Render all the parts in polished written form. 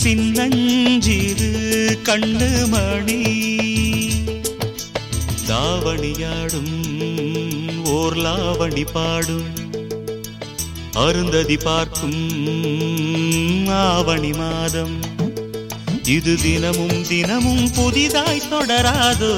சின்னஞ்சிறு கண்ணு மணி தாவணியாடும் ஓர் லாவணி பாடும் அருந்ததி பார்க்கும் ஆவணி மாதம் இது தினமும் தினமும் புதிதாய் தொடராதோ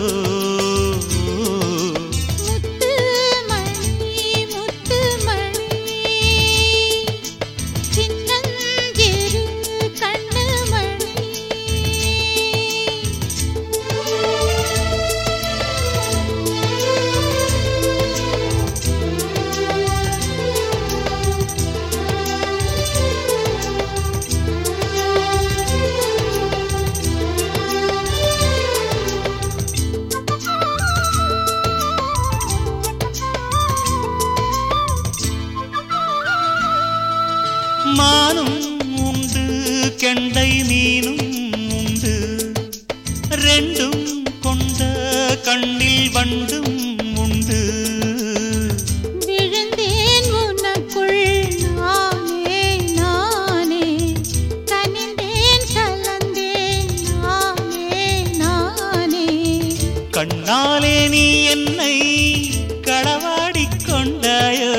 மானும் உண்டு கெண்டை மீனும் உண்டு ரெண்டும் கொண்ட கண்ணில் வண்டும் உண்டு விழுந்தேன் உனக்குள் நானே நானே கனிந்தேன் கலந்தேன் நானே நானே கண்ணாலே நீ என்னை களவாடிக் கொண்டாயோ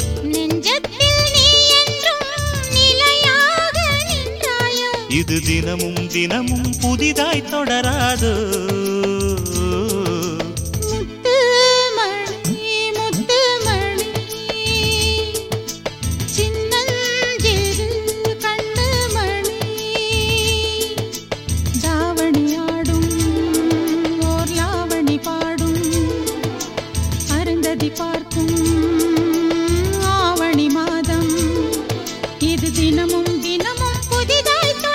இது தினமும் தினமும் புதிதாய் தொடராதோ முத்து மணி முத்து மணி சின்னஞ்சிறு கண்ணு மணி தாவணியாடும் ஓர் லாவணி பாடும் அருந்ததி பார்க்கும் ஆவணி மாதம் இது தினமும் தினமும் புதிதாய்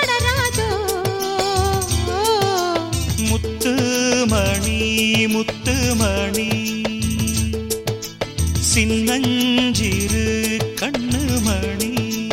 முத்துமணி முத்துமணி சின்னஞ்சிறு கண்ணு மணி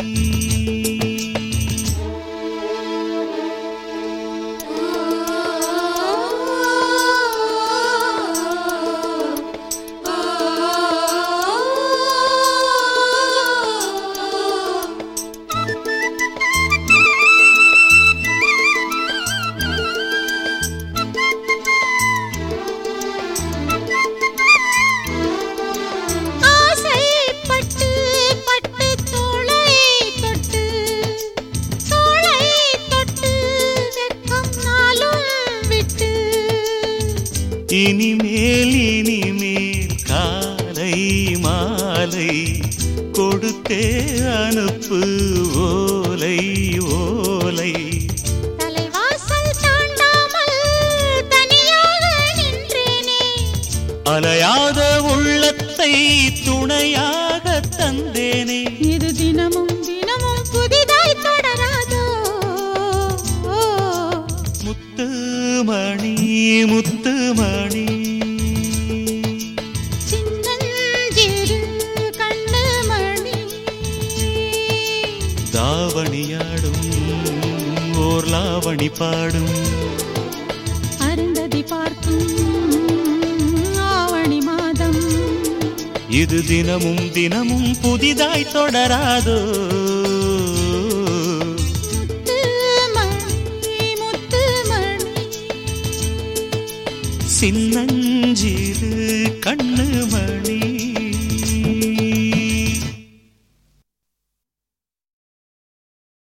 இனிமேல் இனிமேல் காலை மாலை கொடுத்தே அனுப்பு ஓலை ஓலை தலைவாசல் தாண்டாமல் தனியாக நின்றேனே அலையாத உள்ளத்தை துணையாக தந்தேனே இது தினமும் தினமும் புதிதாய் தொடராதோ முத்துமணி முத்துமணி சின்னஞ்சிறு கண்ணு மணி தாவணியாடும் ஓர் லாவணி பாடும் அருந்ததி பார்க்கும் ஆவணி மாதம் இது தினமும் தினமும் புதிதாய் தொடராதோ சின்னஞ்சிறு கண்ணு மணி